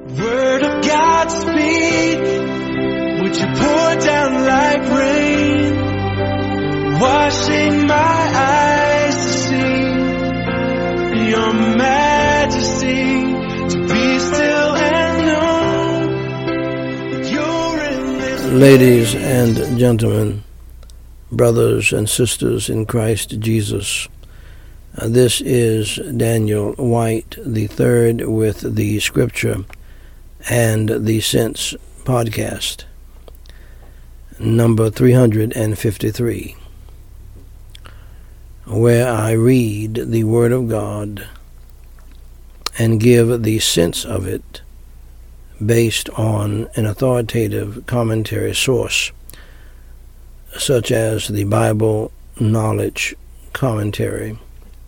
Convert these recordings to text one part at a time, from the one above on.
Word of God speak, would you pour down like rain, washing my eyes to see your majesty, to be still and know that you're in this. Ladies and gentlemen, brothers and sisters in Christ Jesus, this is Daniel White III with the Scripture and the Sense podcast, number 353, where I read the Word of God and give the sense of it based on an authoritative commentary source, such as the Bible Knowledge Commentary,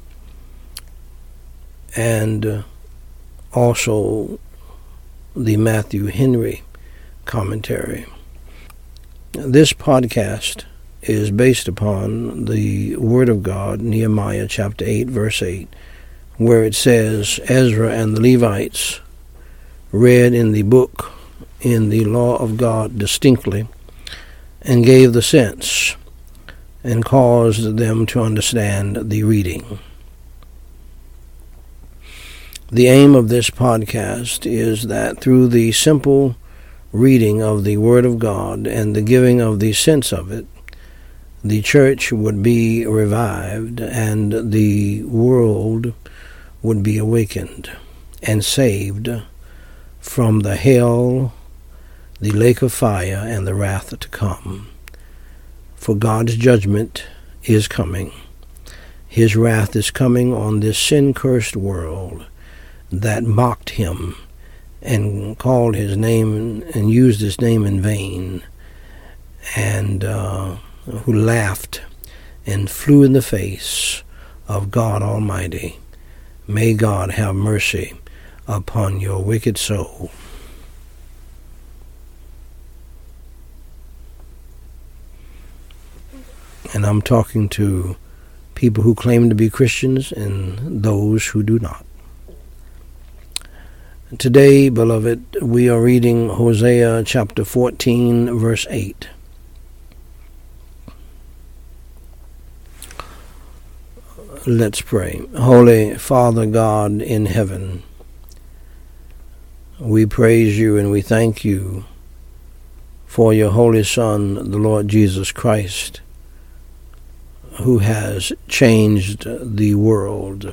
and also the Matthew Henry commentary. This podcast is based upon the Word of God, Nehemiah chapter 8, verse 8, where it says, Ezra and the Levites read in the book, in the law of God distinctly, and gave the sense, and caused them to understand the reading. The aim of this podcast is that through the simple reading of the Word of God and the giving of the sense of it, the church would be revived and the world would be awakened and saved from the hell, the lake of fire, and the wrath to come. For God's judgment is coming. His wrath is coming on this sin-cursed world that mocked him and called his name and used his name in vain, and who laughed and flew in the face of God Almighty. May God have mercy upon your wicked soul. And I'm talking to people who claim to be Christians and those who do not. Today, beloved, we are reading Hosea chapter 14, verse 8. Let's pray. Holy Father God in heaven, we praise you and we thank you for your Holy Son, the Lord Jesus Christ, who has changed the world.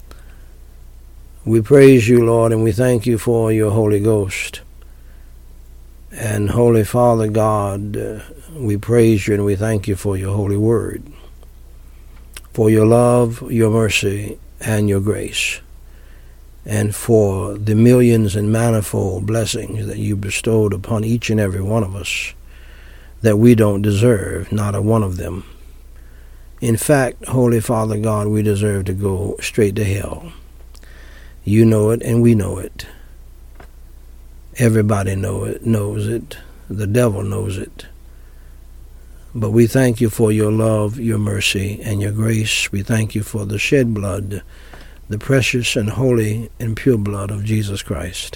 We praise you, Lord, and we thank you for your Holy Ghost. And Holy Father God, we praise you and we thank you for your Holy Word, for your love, your mercy, and your grace, and for the millions and manifold blessings that you bestowed upon each and every one of us that we don't deserve, not a one of them. In fact, Holy Father God, we deserve to go straight to hell. You know it, and we know it. Everybody knows it. The devil knows it. But we thank you for your love, your mercy, and your grace. We thank you for the shed blood, the precious and holy and pure blood of Jesus Christ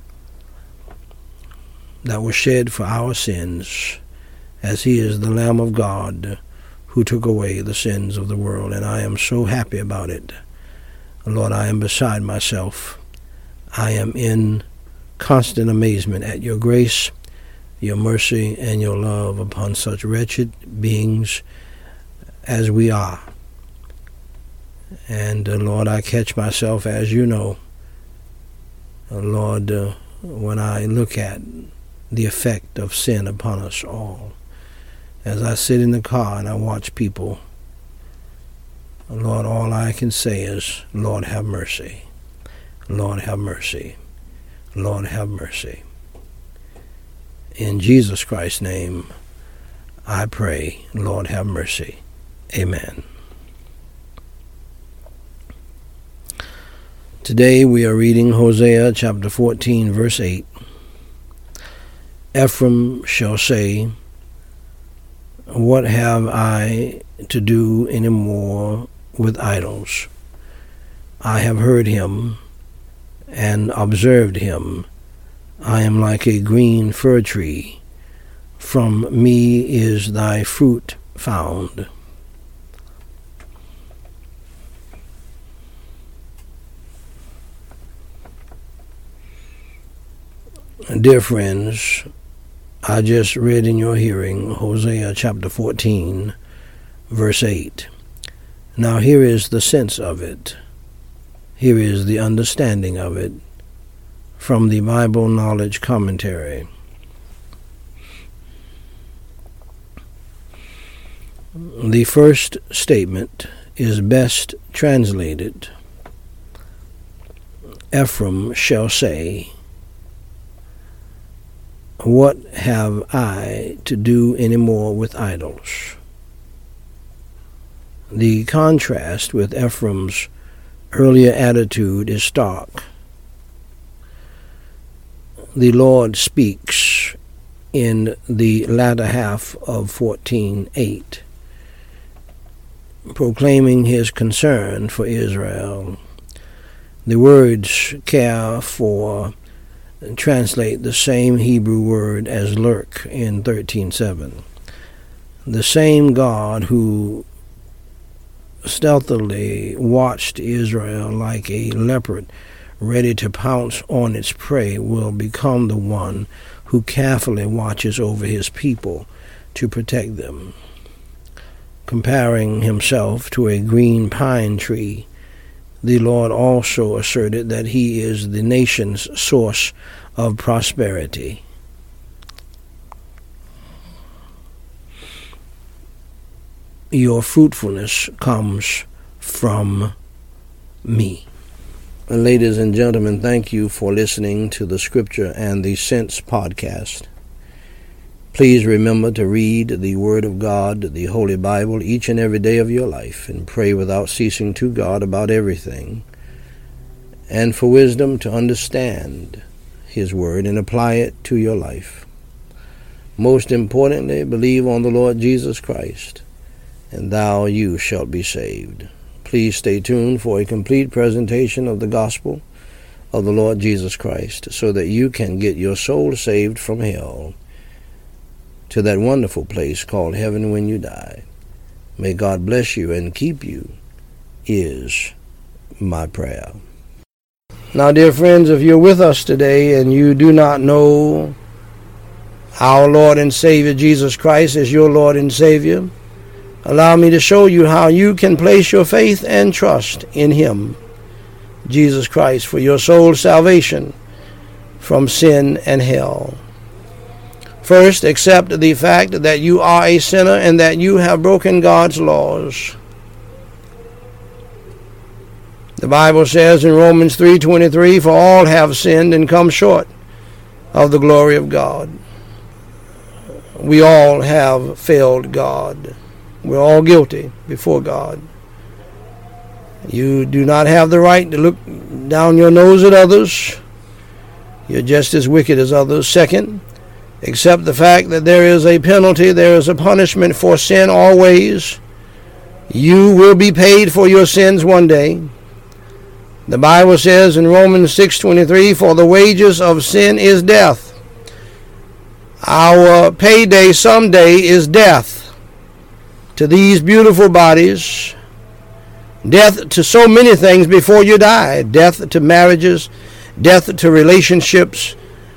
that was shed for our sins, as he is the Lamb of God who took away the sins of the world. And I am so happy about it. Lord, I am beside myself. I am in constant amazement at your grace, your mercy, and your love upon such wretched beings as we are. And Lord, I catch myself, as you know, Lord, when I look at the effect of sin upon us all. As I sit in the car and I watch people, Lord, all I can say is, Lord, have mercy. Lord, have mercy. Lord, have mercy. In Jesus Christ's name, I pray, Lord, have mercy. Amen. Today we are reading Hosea chapter 14, verse 8. Ephraim shall say, what have I to do any more with idols? I have heard him and observed him I am like a green fir tree. From me is thy fruit found. Dear friends, I just read in your hearing Hosea chapter 14, verse 8. Now here is the sense of it. Here is the understanding of it from the Bible Knowledge Commentary. The first statement is best translated, Ephraim shall say, what have I to do any more with idols? The contrast with Ephraim's earlier attitude is stark. The Lord speaks in the latter half of 14:8, proclaiming his concern for Israel. The words care for translate the same Hebrew word as lurk in 13:7. The same God who stealthily watched Israel like a leopard ready to pounce on its prey will become the one who carefully watches over his people to protect them. Comparing himself to a green pine tree, the Lord also asserted that he is the nation's source of prosperity. Your fruitfulness comes from me. Ladies and gentlemen, thank you for listening to the Scripture and the Sense podcast. Please remember to read the Word of God, the Holy Bible, each and every day of your life, and pray without ceasing to God about everything, and for wisdom to understand His Word and apply it to your life. Most importantly, believe on the Lord Jesus Christ, and you shalt be saved. Please stay tuned for a complete presentation of the gospel of the Lord Jesus Christ, so that you can get your soul saved from hell to that wonderful place called heaven when you die. May God bless you and keep you, is my prayer. Now, dear friends, if you're with us today and you do not know our Lord and Savior Jesus Christ as your Lord and Savior, allow me to show you how you can place your faith and trust in Him, Jesus Christ, for your soul's salvation from sin and hell. First, accept the fact that you are a sinner and that you have broken God's laws. The Bible says in Romans 3:23, for all have sinned and come short of the glory of God. We all have failed God. We're all guilty before God. You do not have the right to look down your nose at others. You're just as wicked as others. Second, accept the fact that there is a penalty, there is a punishment for sin always. You will be paid for your sins one day. The Bible says in Romans 6:23, for the wages of sin is death. Our payday someday is death to these beautiful bodies, death to so many things before you die, death to marriages, death to relationships,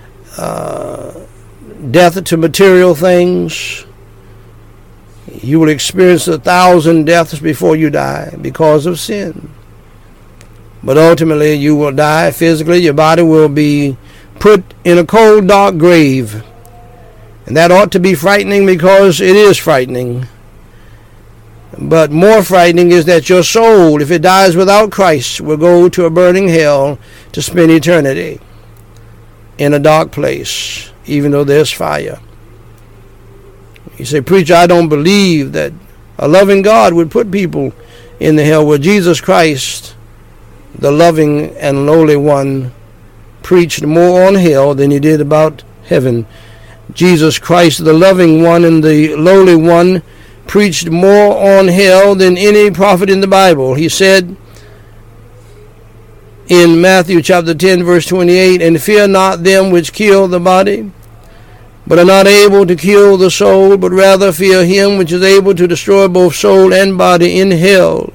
death to material things. You will experience 1,000 deaths before you die because of sin. But ultimately you will die physically. Your body will be put in a cold, dark grave. And that ought to be frightening, because it is frightening. But more frightening is that your soul, if it dies without Christ, will go to a burning hell to spend eternity in a dark place, even though there's fire. You say, preacher, I don't believe that a loving God would put people in the hell. Well, Jesus Christ, the loving and lowly one, preached more on hell than he did about heaven. Jesus Christ, the loving one and the lowly one, preached more on hell than any prophet in the Bible. He said in Matthew chapter 10, verse 28, and fear not them which kill the body, but are not able to kill the soul, but rather fear him which is able to destroy both soul and body in hell.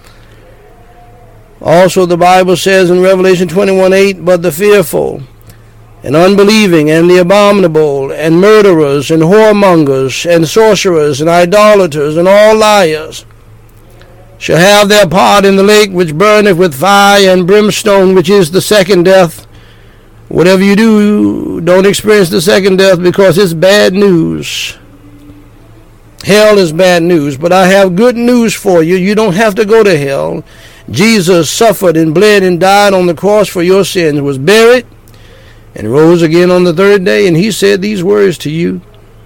Also the Bible says in Revelation 21:8, but the fearful, and unbelieving, and the abominable, and murderers, and whoremongers, and sorcerers, and idolaters, and all liars, shall have their part in the lake which burneth with fire and brimstone, which is the second death. Whatever you do, don't experience the second death, because it's bad news. Hell is bad news, but I have good news for you. You don't have to go to hell. Jesus suffered and bled and died on the cross for your sins, was buried, and rose again on the third day. And he said these words to you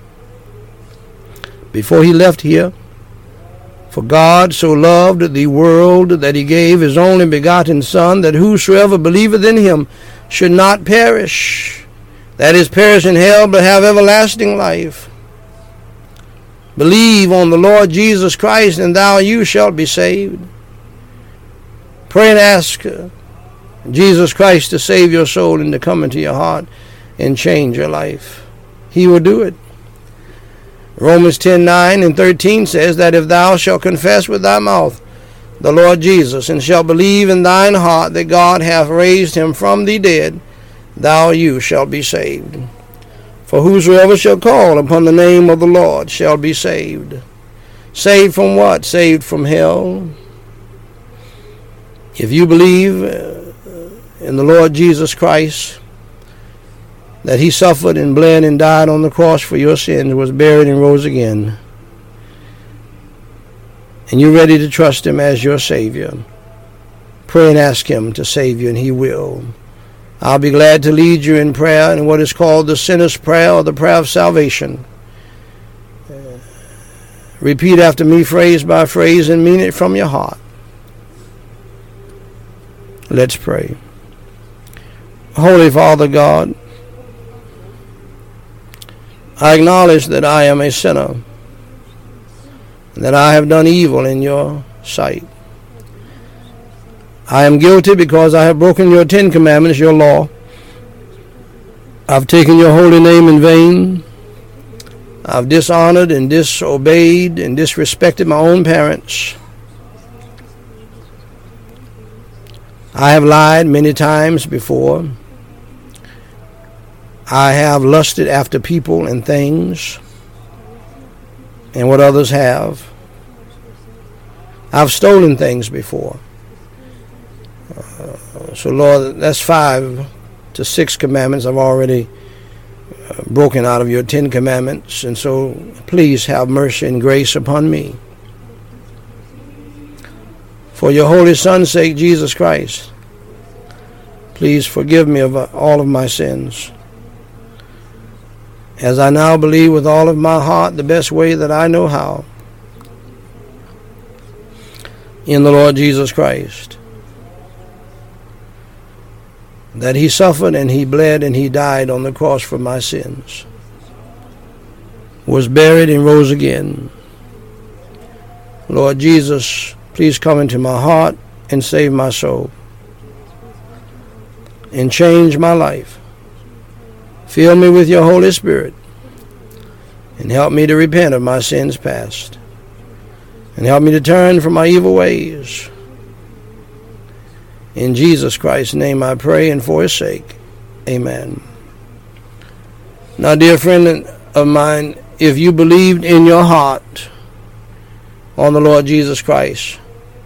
before he left here. For God so loved the world that he gave his only begotten Son, that whosoever believeth in him should not perish, that is, perish in hell, but have everlasting life. Believe on the Lord Jesus Christ, and you shalt be saved. Pray and ask Jesus Christ to save your soul and to come into your heart and change your life. He will do it. Romans 10:9 and 13 says that if thou shalt confess with thy mouth the Lord Jesus, and shalt believe in thine heart that God hath raised him from the dead, you shalt be saved. For whosoever shall call upon the name of the Lord shall be saved. Saved from what? Saved from hell. If you believe in the Lord Jesus Christ, that he suffered and bled and died on the cross for your sins, was buried and rose again, and you're ready to trust him as your Savior, pray and ask him to save you, and he will. I'll be glad to lead you in prayer in what is called the sinner's prayer, or the prayer of salvation. Repeat after me, phrase by phrase, and mean it from your heart. Let's pray. Holy Father God, I acknowledge that I am a sinner, and that I have done evil in your sight. I am guilty because I have broken your 10 commandments, your law. I've taken your holy name in vain. I've dishonored and disobeyed and disrespected my own parents. I have lied many times before. I have lusted after people and things and what others have. I've stolen things before. So Lord, that's 5 to 6 commandments I've already broken out of your 10 commandments. And so please have mercy and grace upon me. For your holy Son's sake, Jesus Christ, please forgive me of all of my sins. As I now believe with all of my heart, the best way that I know how, in the Lord Jesus Christ, that he suffered and he bled and he died on the cross for my sins, was buried and rose again. Lord Jesus, please come into my heart and save my soul and change my life. Fill me with your Holy Spirit and help me to repent of my sins past, and help me to turn from my evil ways. In Jesus Christ's name I pray, and for his sake, amen. Now, dear friend of mine, if you believed in your heart on the Lord Jesus Christ,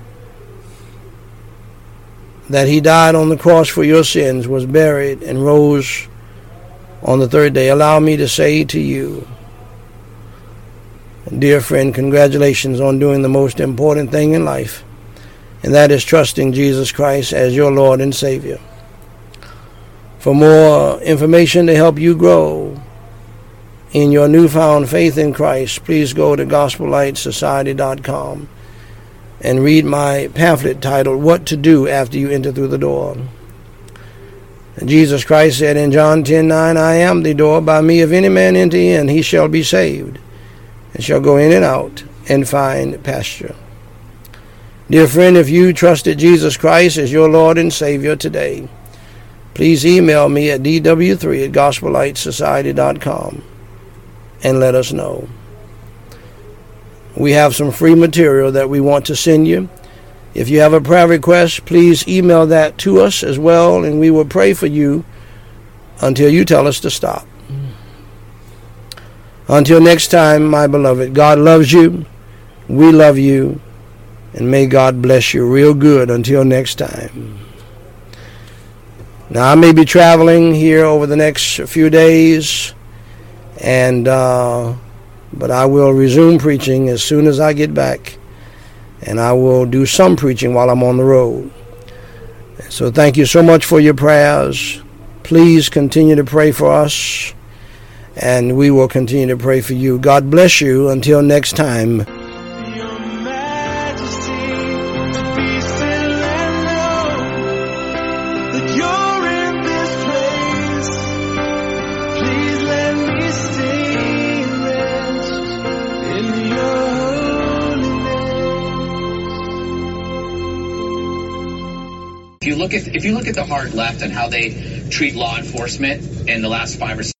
that he died on the cross for your sins, was buried, and rose on the third day, allow me to say to you, dear friend, congratulations on doing the most important thing in life, and that is trusting Jesus Christ as your Lord and Savior. For more information to help you grow in your newfound faith in Christ, please go to GospelLightSociety.com and read my pamphlet titled, What to Do After You Enter Through the Door. And Jesus Christ said in John 10:9, I am the door. By me if any man enter in, he shall be saved, and shall go in and out and find pasture. Dear friend, if you trusted Jesus Christ as your Lord and Savior today, please email me at dw3@gospellightsociety.com and let us know. We have some free material that we want to send you. If you have a prayer request, please email that to us as well, and we will pray for you until you tell us to stop. Until next time, my beloved, God loves you, we love you, and may God bless you real good until next time. Now, I may be traveling here over the next few days, and but I will resume preaching as soon as I get back, and I will do some preaching while I'm on the road. So thank you so much for your prayers. Please continue to pray for us, and we will continue to pray for you. God bless you until next time. Your Majesty, to be still and know that you're in this place. Please let me stay and rest in your holiness. If you look at the heart left and how they treat law enforcement in the last 5 or 6